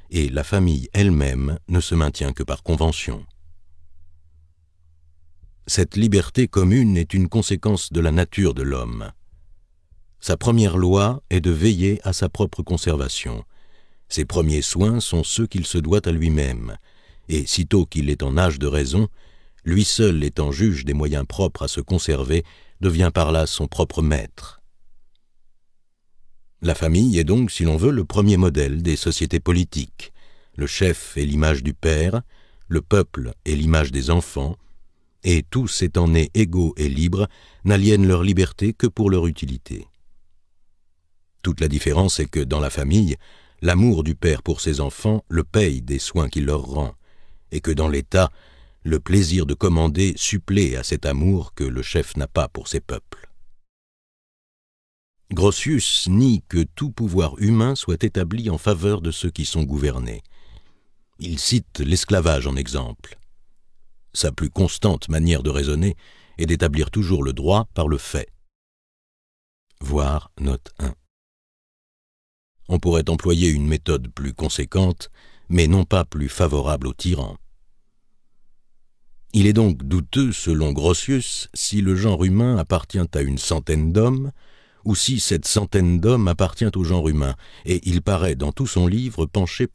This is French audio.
et la famille elle-même ne se maintient que par convention. Cette liberté commune est une conséquence de la nature de l'homme. Sa première loi est de veiller à sa propre conservation. Ses premiers soins sont ceux qu'il se doit à lui-même, et sitôt qu'il est en âge de raison, lui seul étant juge des moyens propres à se conserver, devient par là son propre maître. La famille est donc, si l'on veut, le premier modèle des sociétés politiques. Le chef est l'image du père, le peuple est l'image des enfants, et tous étant nés égaux et libres, n'aliènent leur liberté que pour leur utilité. Toute la différence est que, dans la famille, l'amour du père pour ses enfants le paye des soins qu'il leur rend, et que dans l'État, le plaisir de commander supplée à cet amour que le chef n'a pas pour ses peuples. Grotius nie que tout pouvoir humain soit établi en faveur de ceux qui sont gouvernés. Il cite l'esclavage en exemple. Sa plus constante manière de raisonner est d'établir toujours le droit par le fait. Voir note 1. On pourrait employer une méthode plus conséquente, mais non pas plus favorable aux tyrans. Il est donc douteux, selon Grotius, si le genre humain appartient à une centaine d'hommes, ou si cette centaine d'hommes appartient au genre humain, et il paraît dans tout son livre pencher